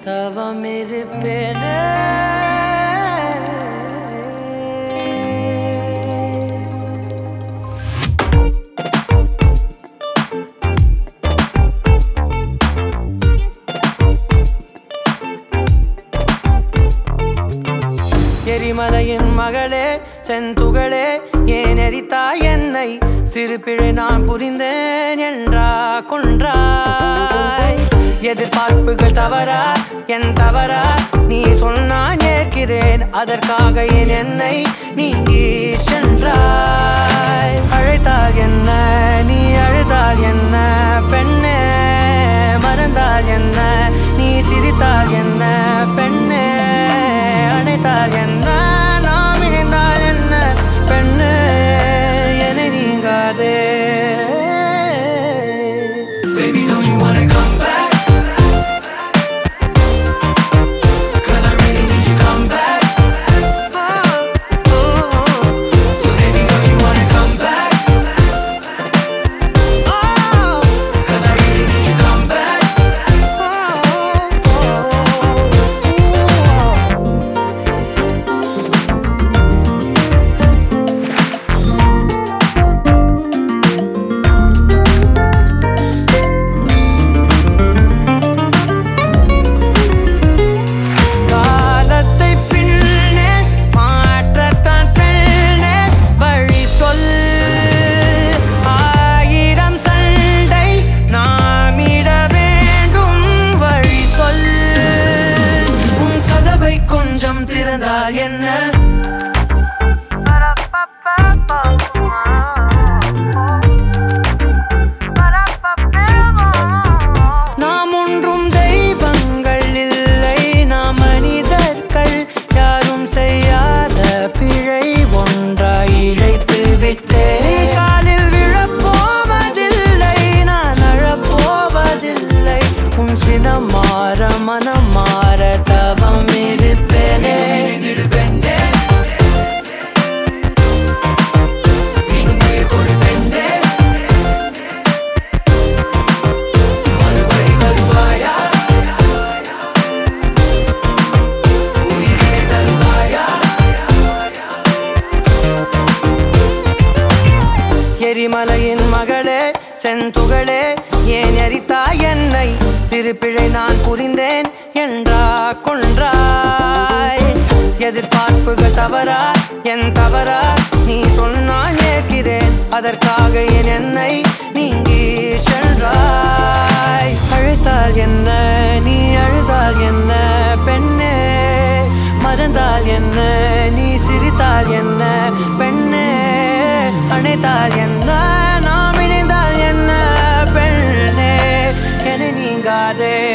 தவமிருப்பேனே. எரிமலையின் மகளே செந்துகளே ஏன் எரித்தாய் என்னை? சிறு பிழை நான் புரிந்தேன் என்றா கொன்றாய். எதிர்பார்ப்புகள் தவறா என் தவறா? நீ சொன்னான் ஏற்கிறேன், அதற்காக ஏன் என்னை நீங்கி சென்றாய்? அழைத்தால் என்ன நீ அழுதால் என்ன பெண்ணே? மறந்தால் என்ன நீ சிரித்தால் என்ன பெண்ணே? அணைத்தால் என்ன நாம் இணைந்தால் என்ன பெண்ணே? என்னை நீங்காதே. Baby, don't you wanna come back? 'Cause I really need you come back. So baby, don't you wanna come back? 'Cause I really need you come back. திறந்தால் என்ன? நாம் ஒன்றும் தெய்வங்கள் இல்லை, நாம் மனிதர்கள். யாரும் செய்யாத பிழை ஒன்றாய் இழைத்து விட்டேன். காலில் விழப்போவதில்லை, நான் அழப்போவதில்லை. உன் சினம் மாற மனம் மாற தவம் இருப்பேனே. எரிமலையின் மகளே செந்துகளே ஏன் எரித்தாய் என்னை? சிறு பிழை நான் புரிந்தேன் என்றா கொன்றாய். எதிர்பார்ப்புகள் தவறா என் தவறா? நீ சொன்னால் ஏற்கிறேன், அதற்காக ஏன் என்னை நீங்கி சென்றாய்? அழைத்தால் என்ன நீ அழுதால் என்ன பெண்ணே? மறந்தால் என்ன நீ சிரித்தால் என்ன பெண்ணே? அணைத்தால் என்ன நாம் இணைந்தால் என்ன பெண்ணே? என்னை நீங்காதே.